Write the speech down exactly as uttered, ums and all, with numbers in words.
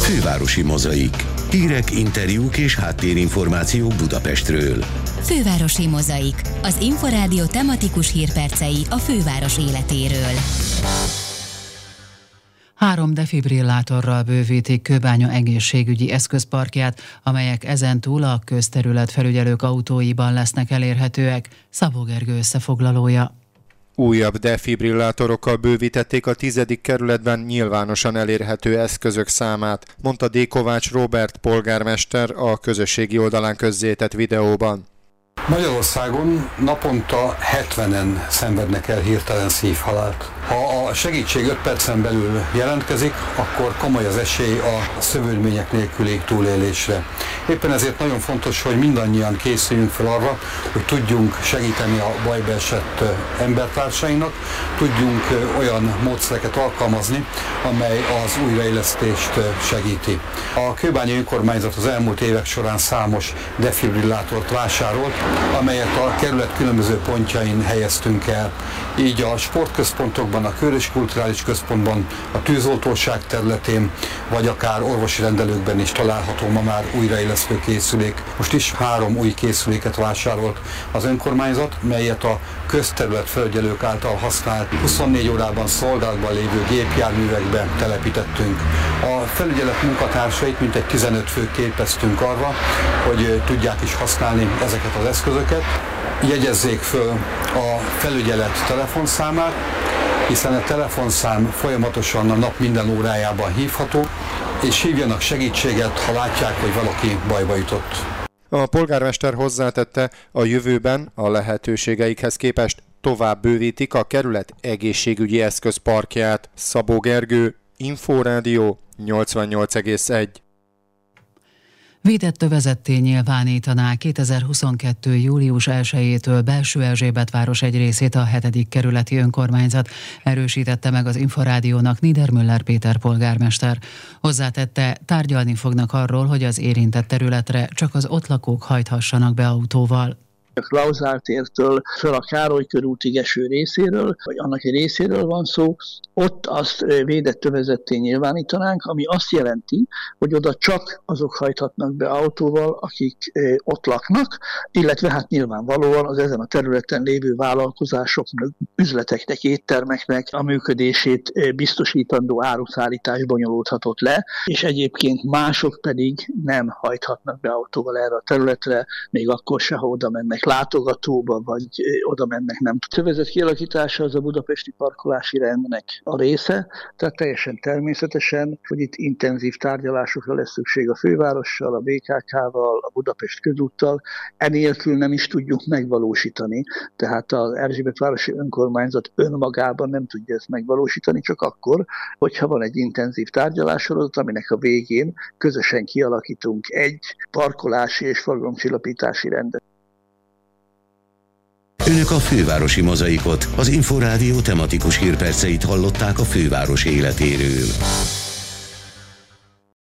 Fővárosi Mozaik. Hírek, interjúk és háttérinformációk Budapestről. Fővárosi Mozaik. Az Inforádió tematikus hírpercei a főváros életéről. Három defibrillátorral bővítik Kőbánya egészségügyi eszközparkját, amelyek ezentúl a közterület felügyelők autóiban lesznek elérhetőek. Szabó Gergő összefoglalója. Újabb defibrillátorokkal bővítették a tizedik kerületben nyilvánosan elérhető eszközök számát, mondta D. Kovács Róbert polgármester a közösségi oldalán közzétett videóban. Magyarországon naponta hetvenen szenvednek el hirtelen szívhalált. Ha a segítség öt percen belül jelentkezik, akkor komoly az esély a szövődmények nélküli túlélésre. Éppen ezért nagyon fontos, hogy mindannyian készüljünk fel arra, hogy tudjunk segíteni a bajba esett embertársainknak, tudjunk olyan módszereket alkalmazni, amely az újraélesztést segíti. A kőbányai önkormányzat az elmúlt évek során számos defibrillátort vásárolt, amelyet a kerület különböző pontjain helyeztünk el. Így a sportközpontokban, a Kör- és Kulturális Központban, a tűzoltóság területén, vagy akár orvosi rendelőkben is található ma már újraélesztő készülék. Most is három új készüléket vásárolt az önkormányzat, melyet a közterület felügyelők által használt huszonnégy órában szolgálatban lévő gépjárművekbe telepítettünk. A felügyelet munkatársait mintegy tizenöt fő képeztünk arra, hogy tudják is használni ezeket az eszközöket. Jegyezzék föl a felügyelet telefonszámát, hiszen a telefonszám folyamatosan a nap minden órájában hívható, és hívjanak segítséget, ha látják, hogy valaki bajba jutott. A polgármester hozzátette, a jövőben a lehetőségeikhez képest tovább bővítik a kerület egészségügyi eszközparkját. Szabó Gergő, Inforádió nyolcvannyolc egész egy. Védett övezetté nyilvánítaná kétezer-huszonkettő. július elsejétől Belső Erzsébetváros egy részét a hetedik kerületi önkormányzat, erősítette meg az Inforádiónak Niedermüller Péter polgármester. Hozzátette, tárgyalni fognak arról, hogy az érintett területre csak az ott lakók hajthassanak be autóval. A Klauzál tértől föl a Károly körútig eső részéről, vagy annak egy részéről van szó, ott azt védett övezetté nyilvánítanánk, ami azt jelenti, hogy oda csak azok hajthatnak be autóval, akik ott laknak, illetve hát nyilvánvalóan az ezen a területen lévő vállalkozásoknak, üzleteknek, éttermeknek a működését biztosítandó áruszállítás bonyolódhatott le, és egyébként mások pedig nem hajthatnak be autóval erre a területre, még akkor se, ha oda mennek látogatóba, vagy oda mennek, nem. A övezet kialakítása az a budapesti parkolási rendnek a része, tehát teljesen természetesen, hogy itt intenzív tárgyalásokra lesz szükség a fővárossal, a bé ká ká-val, a Budapest közúttal, enélkül nem is tudjuk megvalósítani, tehát az Erzsébetvárosi önkormányzat önmagában nem tudja ezt megvalósítani, csak akkor, hogyha van egy intenzív tárgyalássorozat, aminek a végén közösen kialakítunk egy parkolási és forgalomcsillapítási rendet. Önök a Fővárosi Mozaikot, az Inforádió tematikus hírperceit hallották a főváros életéről.